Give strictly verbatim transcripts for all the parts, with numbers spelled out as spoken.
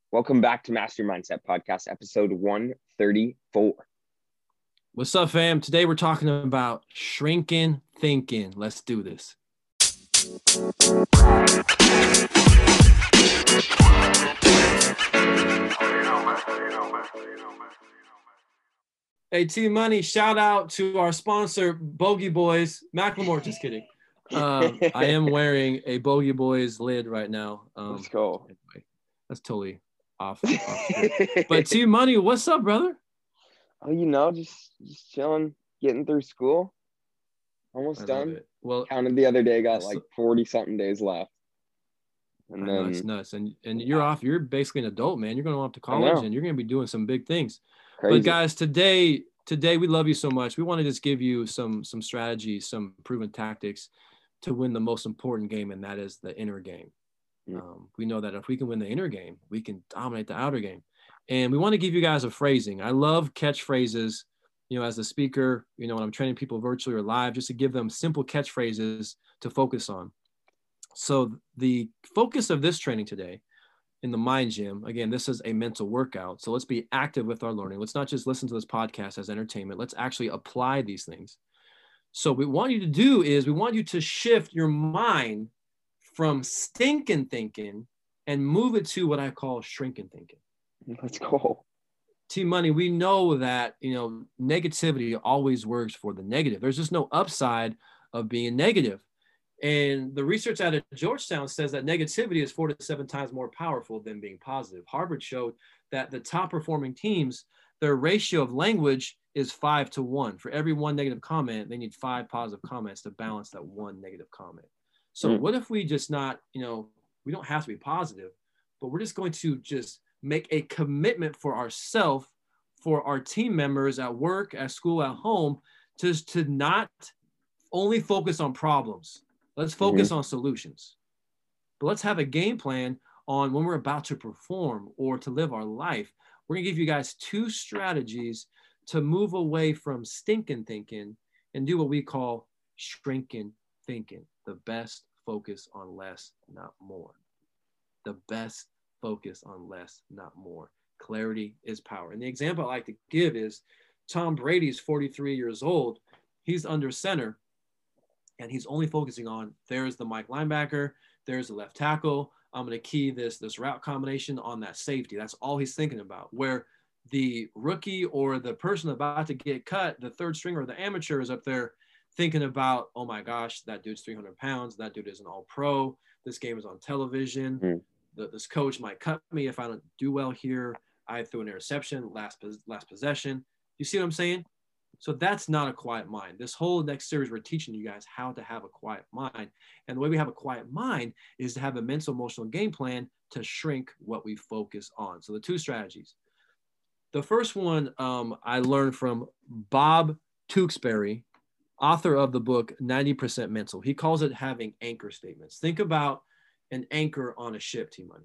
Welcome back to Master Your Mindset Podcast, episode one thirty-four. What's up, fam? Today we're talking about shrinking thinking. Let's do this. Hey, T Money, shout out to our sponsor, Bogey Boys. Macklemore, just kidding. Um, I am wearing a Bogey Boys lid right now. Um, Let's go. Anyway, that's totally off. off but T Money, what's up, brother? Oh, you know, just just chilling, getting through school. Almost I done. It. Well, counted the other day, got like forty something days left. And I know, then it's nuts. And and you're off. You're basically an adult, man. You're going off to college, and you're going to be doing some big things. Crazy. But guys, today, today we love you so much. We want to just give you some some strategies, some proven tactics to win the most important game, and that is the inner game. Mm. Um, we know that if we can win the inner game, we can dominate the outer game. And we want to give you guys a phrasing. I love catchphrases. You know, as a speaker, you know, when I'm training people virtually or live, just to give them simple catchphrases to focus on. So the focus of this training today in the Mind Gym, again, this is a mental workout. So let's be active with our learning. Let's not just listen to this podcast as entertainment. Let's actually apply these things. So what we want you to do is we want you to shift your mind from stinking thinking and move it to what I call shrinking thinking. Let's go. T Money, we know that, you know, negativity always works for the negative. There's just no upside of being negative. And the research out of Georgetown says that negativity is four to seven times more powerful than being positive. Harvard showed that the top performing teams, their ratio of language is five to one. For every one negative comment, they need five positive comments to balance that one negative comment. So mm. what if we just not, you know, we don't have to be positive, but we're just going to just make a commitment for ourselves, for our team members at work, at school, at home, just to not only focus on problems. Let's focus mm-hmm. on solutions. But let's have a game plan on when we're about to perform or to live our life. We're going to give you guys two strategies to move away from stinking thinking and do what we call shrinking thinking. The best focus on less, not more. The best focus on less, not more. Clarity is power. And the example I like to give is Tom Brady's forty-three years old. He's under center. And he's only focusing on, there's the Mike linebacker, there's the left tackle. I'm going to key this, this route combination on that safety. That's all he's thinking about. Where the rookie or the person about to get cut, the third stringer or the amateur is up there thinking about, oh my gosh, that dude's three hundred pounds. That dude is an all pro. This game is on television. Mm. The, this coach might cut me if I don't do well here. I threw an interception last, last possession. You see what I'm saying? So that's not a quiet mind. This whole next series, we're teaching you guys how to have a quiet mind. And the way we have a quiet mind is to have a mental, emotional game plan to shrink what we focus on. So the two strategies. The first one um, I learned from Bob Tewksbury, author of the book ninety percent Mental. He calls it having anchor statements. Think about an anchor on a ship, T-Money.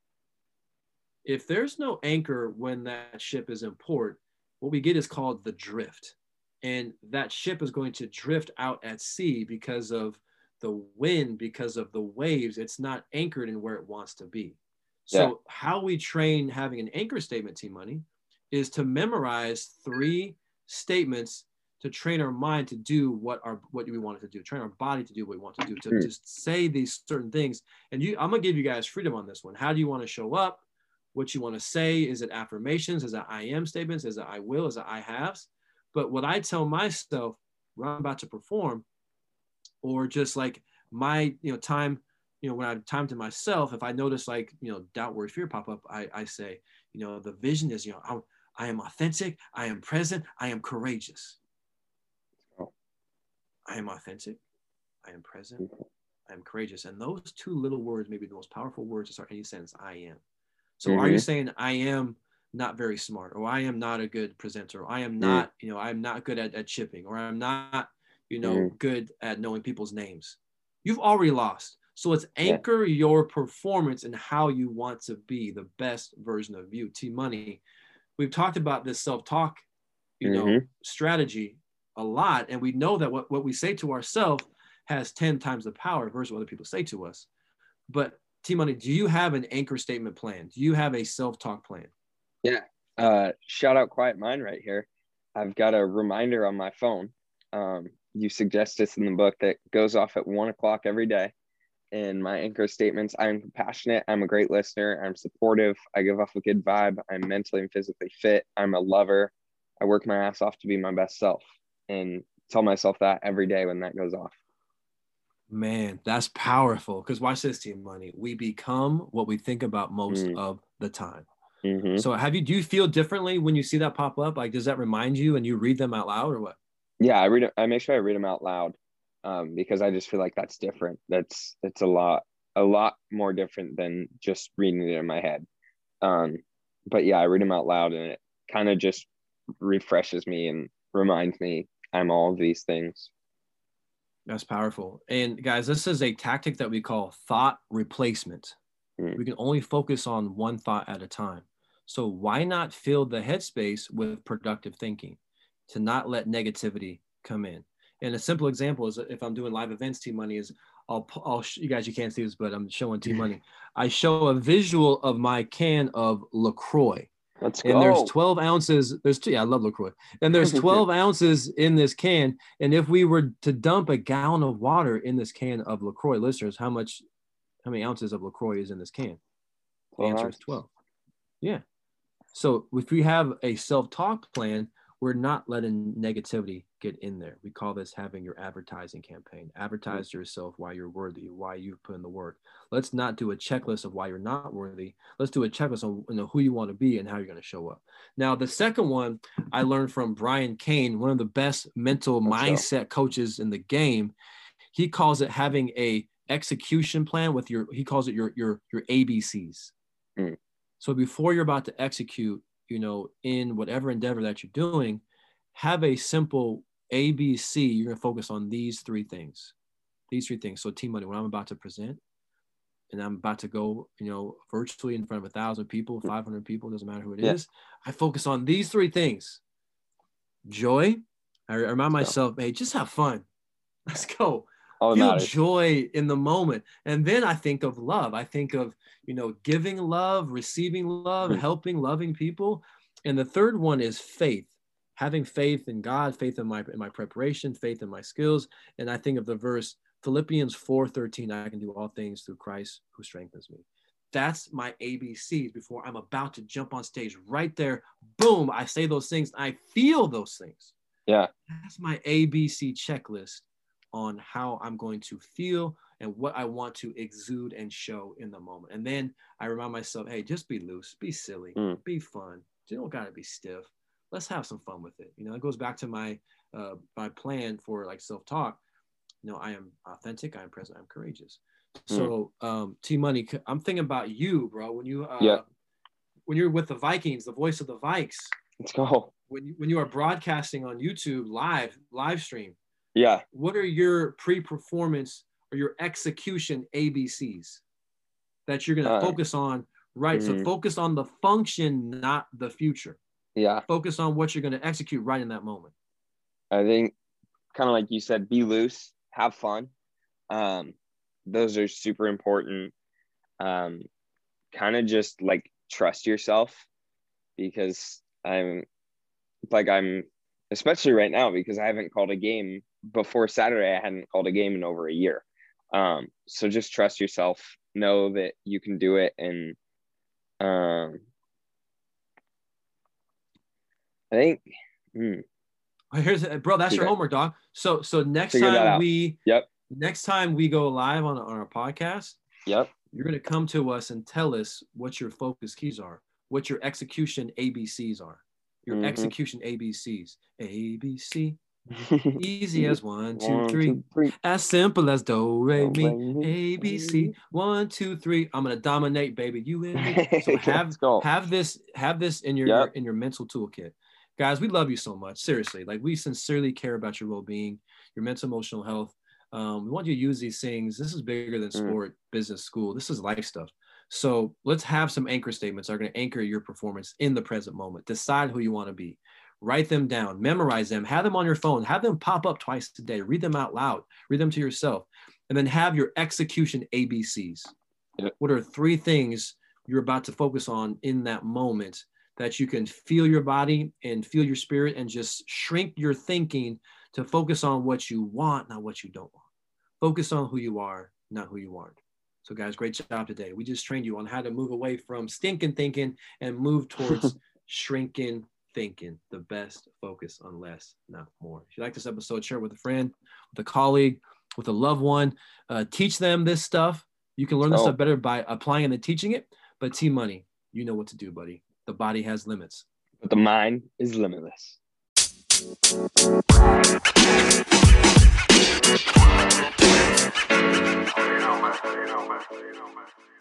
If there's no anchor when that ship is in port, what we get is called the drift. And that ship is going to drift out at sea because of the wind, because of the waves. It's not anchored in where it wants to be. So yeah. How we train having an anchor statement, T-Money, is to memorize three statements to train our mind to do what our what we want it to do, train our body to do what we want to do, to just say these certain things. And you, I'm gonna give you guys freedom on this one. How do you want to show up? What you want to say? Is it affirmations? Is it I am statements? Is it I will? Is it I haves? But what I tell myself when I'm about to perform, or just like my, you know, time, you know, when I'm time to myself, if I notice like, you know, doubt, worry, fear pop up, I, I say, you know, the vision is, you know, I'm, I am authentic. I am present. I am courageous. I am authentic. I am present. I am courageous. And those two little words may be the most powerful words to start any sentence. I am. So mm-hmm. Are you saying I am not very smart, or I am not a good presenter, or I am not, mm-hmm. you know, I'm not good at, at chipping, or I'm not, you know, mm-hmm. good at knowing people's names? You've already lost. So let's anchor yeah. your performance in how you want to be the best version of you. T-Money, we've talked about this self-talk, you mm-hmm. know, strategy a lot. And we know that what, what we say to ourselves has ten times the power versus what other people say to us. But T-Money, do you have an anchor statement plan? Do you have a self-talk plan? Yeah. Uh, shout out Quiet Mind right here. I've got a reminder on my phone. Um, you suggest this in the book that goes off at one o'clock every day. And my anchor statements: I am compassionate. I'm a great listener. I'm supportive. I give off a good vibe. I'm mentally and physically fit. I'm a lover. I work my ass off to be my best self, and tell myself that every day when that goes off. Man, that's powerful. Because watch this, T-Money. We become what we think about most mm. of the time. Mm-hmm. So have you, do you feel differently when you see that pop up? Like, does that remind you and you read them out loud or what? Yeah, I read it. I make sure I read them out loud um, because I just feel like that's different. That's, it's a lot, a lot more different than just reading it in my head. Um, but yeah, I read them out loud, and it kind of just refreshes me and reminds me I'm all of these things. That's powerful. And guys, this is a tactic that we call thought replacement. Mm. We can only focus on one thought at a time. So why not fill the headspace with productive thinking to not let negativity come in? And a simple example is if I'm doing live events, T-Money, is I'll, I'll, you guys, you can't see this, but I'm showing T-Money. I show a visual of my can of LaCroix. Let's and go. There's twelve ounces. There's two. Yeah, I love LaCroix. And there's twelve ounces in this can. And if we were to dump a gallon of water in this can of LaCroix, listeners, how much, how many ounces of LaCroix is in this can? The answer is twelve. Yeah. So if we have a self-talk plan, we're not letting negativity get in there. We call this having your advertising campaign. Advertise to yourself why you're worthy, why you've put in the work. Let's not do a checklist of why you're not worthy. Let's do a checklist on, you know, who you want to be and how you're going to show up. Now, the second one I learned from Brian Cain, one of the best mental That's mindset so. coaches in the game. He calls it having a execution plan with your, he calls it your, your, your A B Cs. Mm. So before you're about to execute, you know, in whatever endeavor that you're doing, have a simple A B C. You're going to focus on these three things, these three things. So T-Money, when I'm about to present and I'm about to go, you know, virtually in front of a thousand people, five hundred people, doesn't matter who it yeah. is. I focus on these three things. Joy. I remind Let's myself, go. hey, just have fun. Let's go. Oh, Feel joy in the moment. And then I think of love. I think of, you know, giving love, receiving love, mm-hmm. helping, loving people. And the third one is faith, having faith in God, faith in my, in my preparation, faith in my skills. And I think of the verse, Philippians four thirteen, I can do all things through Christ who strengthens me. That's my A B Cs before I'm about to jump on stage right there. Boom. I say those things. I feel those things. Yeah. That's my A B C checklist on how I'm going to feel and what I want to exude and show in the moment. And then I remind myself, hey, just be loose, be silly, mm. be fun. You don't got to be stiff. Let's have some fun with it. You know, it goes back to my, uh, my plan for like self-talk. You know, I am authentic, I'm present, I'm courageous. Mm. So um, T-Money, I'm thinking about you, bro, when you, uh, yeah. when you're with the Vikings, the voice of the Vikes. Let's go. When you, when you are broadcasting on YouTube live, live stream, yeah. what are your pre-performance or your execution A B Cs that you're going to uh, focus on, right? Mm-hmm. So focus on the function, not the future. Yeah. Focus on what you're going to execute right in that moment. I think kind of like you said, be loose, have fun. Um, those are super important. Um, kind of just like trust yourself, because I'm like, I'm, especially right now, because I haven't called a game before Saturday. I hadn't called a game in over a year. Um, so just trust yourself, know that you can do it. And um, I think, hmm. Here's bro, that's your homework, dog. So, so next Figure time we, yep. next time we go live on, on our podcast, yep. you're going to come to us and tell us what your focus keys are, what your execution A B Cs are. Your mm-hmm. execution A B Cs. A, B, C. Easy as one, two, one, three. two, three. As simple as do, re, mi. A, B, C. One, two, three. I'm gonna dominate, baby. You and me. So have have this have this in your yep. in your mental toolkit, guys. We love you so much. Seriously, like we sincerely care about your well-being, your mental emotional health. Um, we want you to use these things. This is bigger than sport, mm. business, school. This is life stuff. So let's have some anchor statements that are going to anchor your performance in the present moment. Decide who you want to be. Write them down, memorize them, have them on your phone, have them pop up twice a day, read them out loud, read them to yourself, and then have your execution A B Cs. Yep. What are three things you're about to focus on in that moment that you can feel your body and feel your spirit and just shrink your thinking to focus on what you want, not what you don't want. Focus on who you are, not who you aren't. So guys, great job today. We just trained you on how to move away from stinking thinking and move towards shrinking thinking. The best, focus on less, not more. If you like this episode, share it with a friend, with a colleague, with a loved one. Uh, teach them this stuff. You can learn this Oh. stuff better by applying and then teaching it. But T Money, you know what to do, buddy. The body has limits. But the mind is limitless. You know, man. You know, man. You know, man.